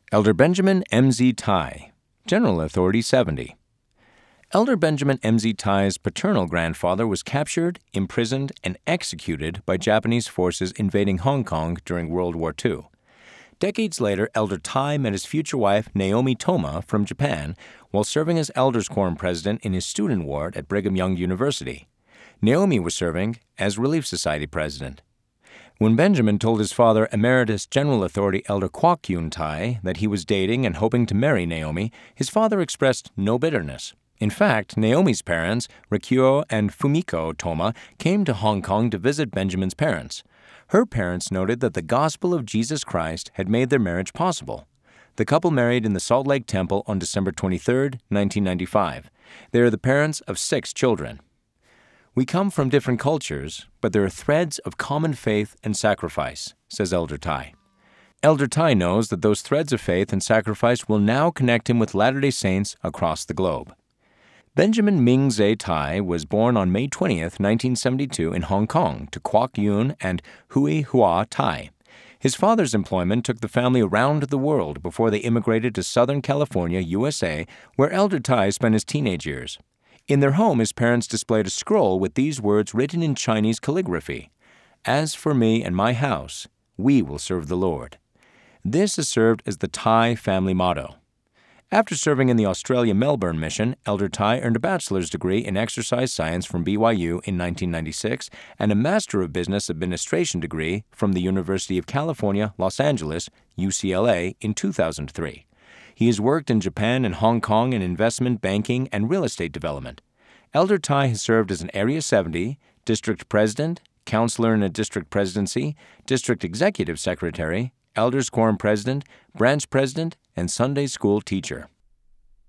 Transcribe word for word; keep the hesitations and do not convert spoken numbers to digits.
Elder Benjamin M Z Tai, General Authority seventy. Elder Benjamin M Z Tai's paternal grandfather was captured, imprisoned, and executed by Japanese forces invading Hong Kong during World War Two. Decades later, Elder Tai met his future wife, Naomi Toma, from Japan, while serving as Elders Quorum president in his student ward at Brigham Young University. Naomi was serving as Relief Society president. When Benjamin told his father, Emeritus General Authority Elder Kwok Yun Tai, that he was dating and hoping to marry Naomi, his father expressed no bitterness. In fact, Naomi's parents, Rikyo and Fumiko Toma, came to Hong Kong to visit Benjamin's parents. Her parents noted that the gospel of Jesus Christ had made their marriage possible. The couple married in the Salt Lake Temple on December twenty-third, nineteen ninety-five. They are the parents of six children. We come from different cultures, but there are threads of common faith and sacrifice, says Elder Tai. Elder Tai knows that those threads of faith and sacrifice will now connect him with Latter-day Saints across the globe. Benjamin Ming Ze Tai was born on May twentieth, nineteen seventy-two in Hong Kong to Kwok Yun and Hui Hua Tai. His father's employment took the family around the world before they immigrated to Southern California, U S A, where Elder Tai spent his teenage years. In their home, his parents displayed a scroll with these words written in Chinese calligraphy: "As for me and my house, we will serve the Lord." This has served as the Tai family motto. After serving in the Australia Melbourne mission, Elder Tai earned a bachelor's degree in exercise science from B Y U in nineteen ninety-six and a Master of Business Administration degree from the University of California, Los Angeles, U C L A, in two thousand three. He has worked in Japan and Hong Kong in investment, banking, and real estate development. Elder Tai has served as an Area seventy, District President, Counselor in a District Presidency, District Executive Secretary, Elders Quorum President, Branch President, and Sunday School Teacher.